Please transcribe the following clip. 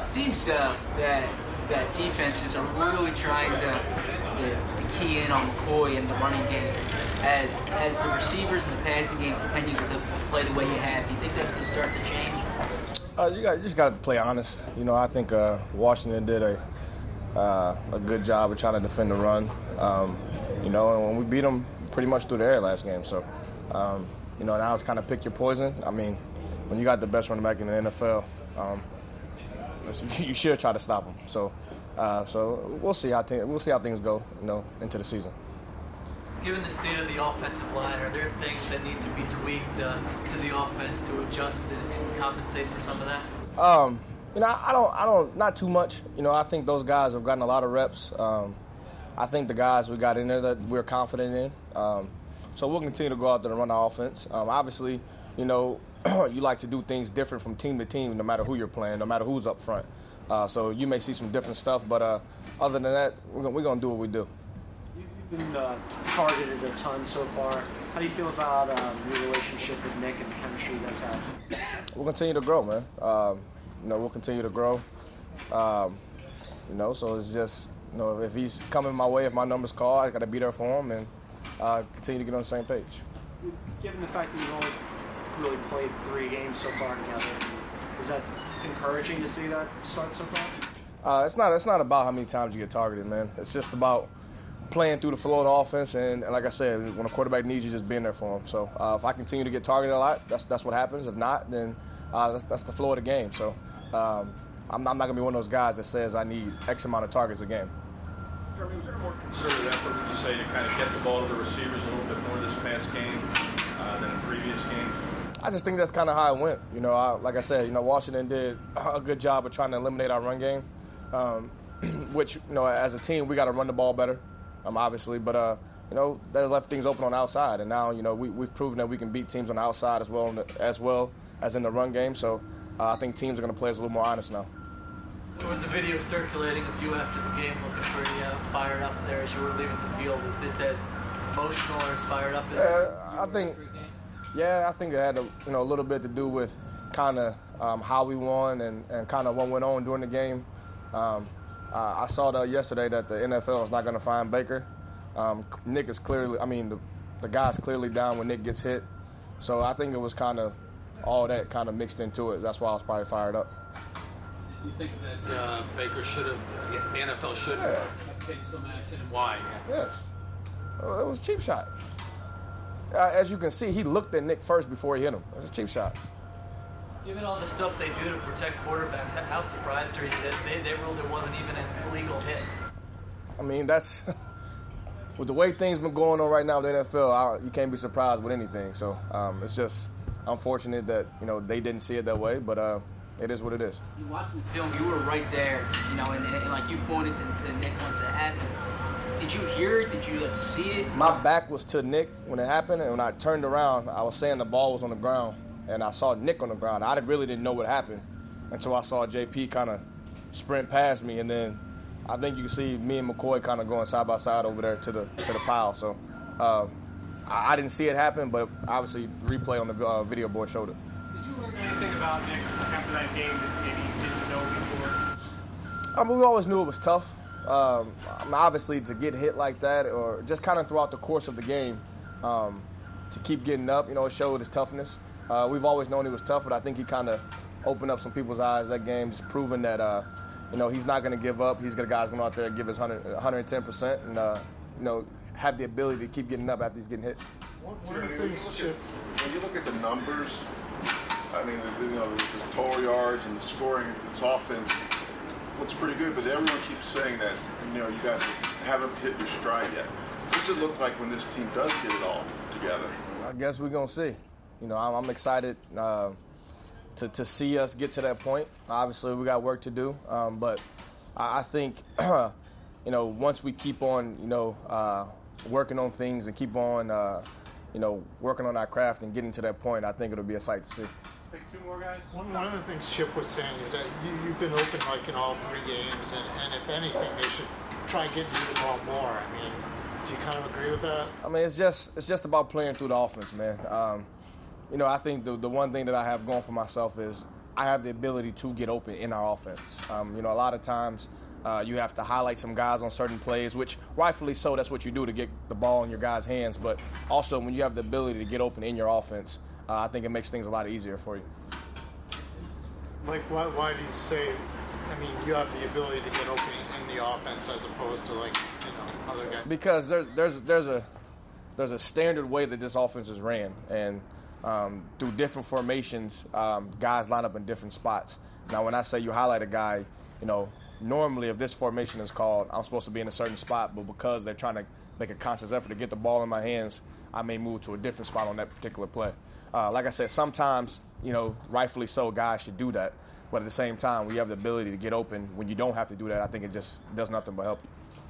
Seems that defenses are really trying to key in on McCoy in the running game. As the receivers in the passing game continue to play the way you have, do you think that's going to start to change? You just got to play honest. I think Washington did a good job of trying to defend the run. And when we beat them pretty much through the air last game. So, now it's kind of pick your poison. I mean, when you got the best running back in the NFL, you should try to stop them. So we'll see how things go, into the season. Given the state of the offensive line, are there things that need to be tweaked to the offense to adjust and compensate for some of that? I don't, not too much. I think those guys have gotten a lot of reps. I think the guys we got in there that we're confident in. So we'll continue to go out there and run our offense. Obviously, you like to do things different from team to team, no matter who you're playing, no matter who's up front. So you may see some different stuff, but other than that, we're going to do what we do. You've been targeted a ton so far. How do you feel about your relationship with Nick and the chemistry you guys have? We'll continue to grow, man. We'll continue to grow. So it's just, if he's coming my way, if my number's called, I got to be there for him and continue to get on the same page. Given the fact that you've only really played 3 games so far together, is that encouraging to see that start so far? It's not about how many times you get targeted, man. It's just about playing through the flow of the offense, and like I said, when a quarterback needs you, just being there for him. So if I continue to get targeted a lot, that's what happens. If not, then that's the flow of the game. So I'm not going to be one of those guys that says I need X amount of targets a game. Jeremy, was there a more concerted effort, would you say, to kind of get the ball to the receivers a little bit more this past game than in previous games? I just think that's kind of how it went. Like I said, Washington did a good job of trying to eliminate our run game, which, as a team, we got to run the ball better, obviously. But, that left things open on the outside. And now, we've proven that we can beat teams on the outside as well as in the run game. So I think teams are going to play us a little more honest now. There was a video circulating of you after the game looking pretty fired up there as you were leaving the field. Is this as emotional or as fired up as I think it had a little bit to do with kind of how we won and kind of what went on during the game. I saw yesterday that the NFL is not going to fine Baker. Nick is clearly, the guy's clearly down when Nick gets hit. So I think it was kind of all that kind of mixed into it. That's why I was probably fired up. You think that Baker should have, the NFL should have taken some action, and why? Yes. It was a cheap shot. As you can see, he looked at Nick first before he hit him. It was a cheap shot. Given all the stuff they do to protect quarterbacks, how surprised are you that they ruled it wasn't even an illegal hit? That's with the way things been going on right now with the NFL, you can't be surprised with anything. So it's just unfortunate that they didn't see it that way, but it is what it is. You watching the film, you were right there, and like you pointed to Nick once it happened. Did you hear it? Did you see it? My back was to Nick when it happened, and when I turned around, I was saying the ball was on the ground, and I saw Nick on the ground. I really didn't know what happened until I saw JP kind of sprint past me, and then I think you can see me and McCoy kind of going side by side over there to the pile. So I didn't see it happen, but obviously the replay on the video board showed it. Did you learn anything about Nick after that game that maybe you didn't know before? We always knew it was tough. Obviously, to get hit like that, or just kind of throughout the course of the game, to keep getting up, it showed his toughness. We've always known he was tough, but I think he kind of opened up some people's eyes that game, just proving that, he's not going to give up. He's got guys going out there and give his 110% and, have the ability to keep getting up after he's getting hit. One of the things, Chip, when you look at the numbers, the total yards and the scoring, this offense looks pretty good, but everyone keeps saying that, you guys haven't hit your stride yet. What does it look like when this team does get it all together? I guess we're going to see. I'm excited to see us get to that point. Obviously, we got work to do, but I think, once we keep on, working on things and keep on, working on our craft and getting to that point, I think it'll be a sight to see. Take 2 more guys. One of the things Chip was saying is that you've been open in all 3 games, and if anything, they should try getting you the ball more. Do you kind of agree with that? It's just about playing through the offense, man. I think the one thing that I have going for myself is I have the ability to get open in our offense. You know, a lot of times you have to highlight some guys on certain plays, which rightfully so, that's what you do to get the ball in your guys' hands. But also when you have the ability to get open in your offense, I think it makes things a lot easier for you. Like, why do you say, I mean, you have the ability to get open in the offense as opposed to, like, you know, other guys? Because there's a standard way that this offense is ran, and through different formations, guys line up in different spots. Now, when I say you highlight a guy, you know, normally if this formation is called, I'm supposed to be in a certain spot, but because they're trying to make a conscious effort to get the ball in my hands, I may move to a different spot on that particular play. Like I said, sometimes, you know, rightfully so, guys should do that. But at the same time, when you have the ability to get open, when you don't have to do that, I think it just does nothing but help you.